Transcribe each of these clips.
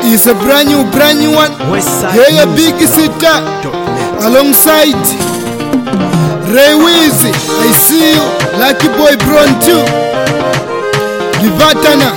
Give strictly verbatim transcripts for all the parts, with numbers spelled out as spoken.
It's a brand new, brand new one. Yeah, a big sitter alongside Ray Weezy. I see you, Lucky Boy Bronto, Livatana,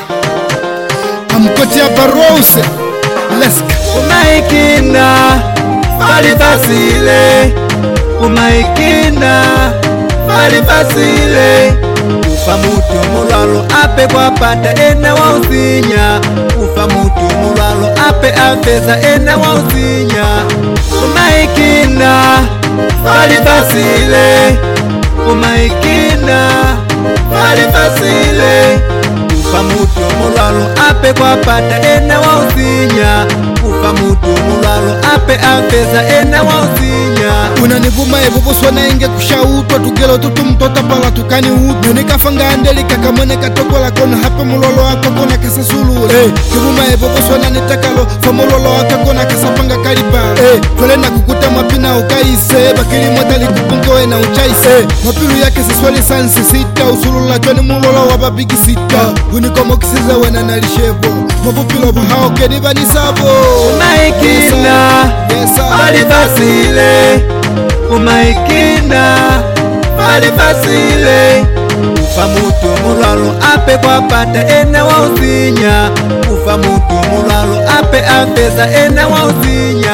Amkotia Barose. Let's go. Umaikina, Fali Basile. Umaikina, Fali Basile. Ufa mutu mulalo ape kwa pata ena wa usinya. Ufa mutu mulalo ape afeza ena wa usinya. Umaikina, Fali Basile. Umaikina, Fali Basile. Ufa mutu mulalo ape kwa pata ena wa usinya. Ufa mutu mulalo ape afeza ena wa usinya. Unanivuma evovo swana inge kushautwa tugelo tutumtota pala tukani utu Nikafanga andeli kakamone katokola kona hape mulolo wako kona kasa sulule hey. Kivuma evovo swana nitakalo fa mulolo wako kona kasa panga kariba hey. Twele na kukuta mapina ukaise bakili mwatali kupunkewe na uchaise hey. Mapiru yake siswali sansi sita usulula chwani mulolo wa babigi sita Unikomo kisiza wena nalishevo Mapupilo hao keniva nisabo Umaikina, yes, Fali Basile. Umaikina, Fali Basile. Ufa mutu mulalo ape kwa pata ena wa usinya. Ufa mutu mulalo ape afeza ena wa usinya.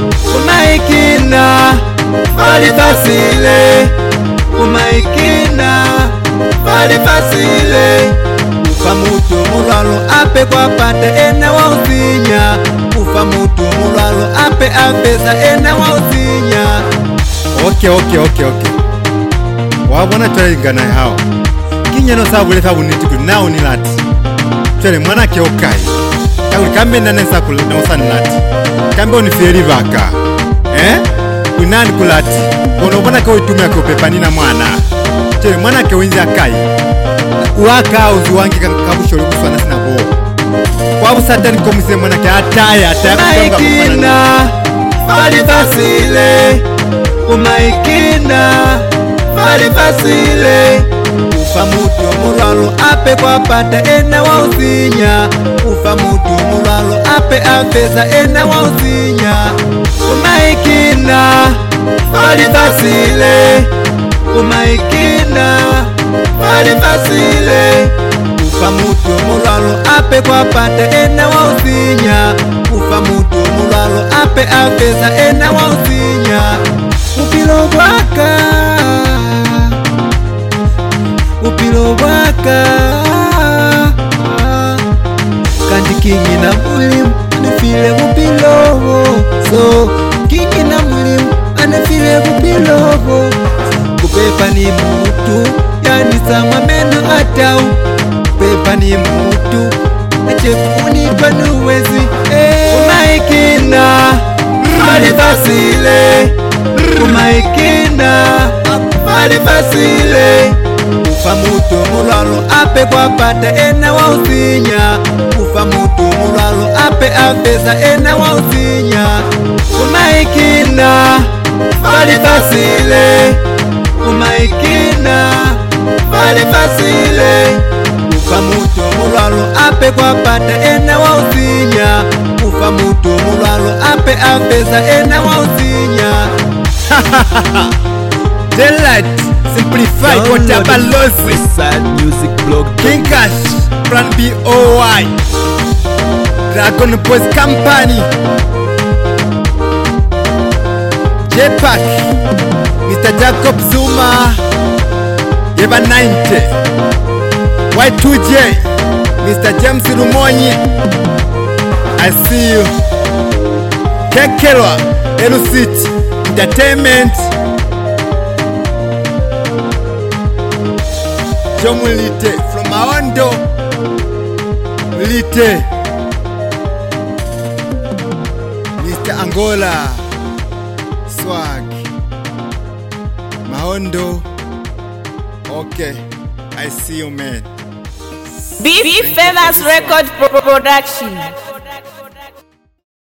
Umaikina, Fali Basile. Umaikina, Fali Basile. Ufa mutu mulalo ape kwa pata ena wa usinya. Ufa mutu mulalo ape afeza ena wa usinya. Okay, okay, okay, okay. Wabona twalingana hao. Kinyano sabule sabuniti kunao ni lati. Twele mwana ke okai. Tauli kambe ndane sakula na usani lati. Kambe oniferi baka. Eh? Kunani kulati. Kono bona ke uitumia ke upepanina mwana. Twele mwana ke winzi akai. Waka uzi wangi kabushori kuswana sina bo. Wabu satani komise mwana ke ataya ataya kutonga Umaikina, Fali Basile. Umaikina, Fali Basile. Ufa mutu mulalo ape kwa pata ena wa usinya. Ufa mutu mulalo ape afeza ena wa usinya. Umaikina, Fali Basile. Umaikina, Fali Basile. Ufa mutu mulalo ape kwa pata ena wa usinya. Ufa mutu mulalo ape afeza ena wa usinya. Upilo waka, upilo waka. Kandi kingi na mulimu anefile upilovo. So kingi na mulimu anefile upilovo. Kupepa ni mutu yani sama meno atau. Kupepa ni mutu achefuni panuwezi hey. Umaikina, Fali Basile. Umaikina, Fali Basile. Ufa mutu mulalo ape kwa pata ena wa usinya. Ufa mutu mulalo ape afeza ena wa usinya. Umaikina, Fali Basile. Umaikina, Fali Basile. Ufa mutu mulalo ape kwa pata ena wa usinya. Ufa mutu mulalo ape afeza ena wa usinya. Daylight Simplify Kota Balozi Sad Music Blog King Cash Plan B O Y Dragon Boys Company J-Pack Mister Jacob Zuma Eva ninety Y two J Mister James Rumonyi I see you Kekelwa Elucity Entertainment Jomu Lite from Maondo Lite Mister Angola Swag Maondo Okay, I see you man. B Famous Record Production.